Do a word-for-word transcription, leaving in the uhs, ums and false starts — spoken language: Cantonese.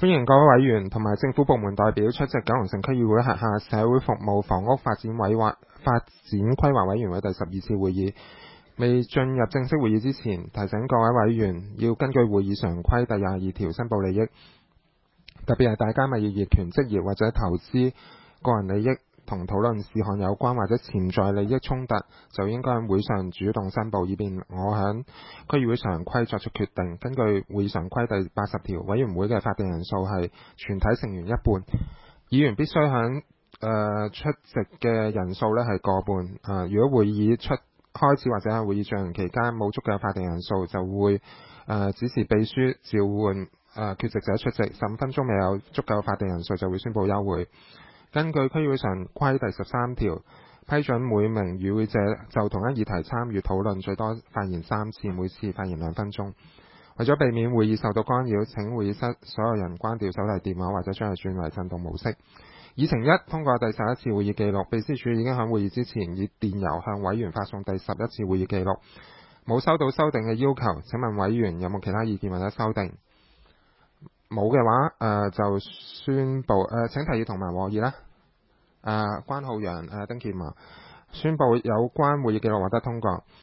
歡迎各位委員同埋政府部門代表出席九龍城區議會轄下社會服務房屋發展委劃發展規劃委員會第十二次會議。未進入正式會議之前，提醒各位委員要根據會議常規第廿二條申報利益，特別係大家咪業業權職業或者投資個人利益同討論事項有關或者潛在利益衝突，就應該喺會上主動申報，以便我喺區議會常規作出決定。根據會議常規第八十條，委員會嘅法定人數係全體成員一半，議員必須喺、呃、出席嘅人數呢係過半、呃。如果會議出開始或者喺會議進行期間冇足夠法定人數，就會、呃、指示秘書召喚、呃、缺席者出席。十五分鐘未有足夠法定人數，就會宣佈休會。根據區議會常規第十三條，批准每名與會者就同一議題參與討論，最多發言三次，每次發言兩分鐘。為咗避免會議受到干擾，請會議室所有人關掉手提電話或者將佢轉為震動模式。議程一，通過第十一次會議記錄。秘書處已經喺會議之前以電郵向委員發送第十一次會議記錄，冇收到修訂嘅要求。請問委員有冇其他意見或者修訂？冇嘅話，誒、呃、就宣布誒、呃，請提議同埋和議啦。誒、呃，關浩洋、誒、呃、丁健華宣布有關會議記錄獲得通過。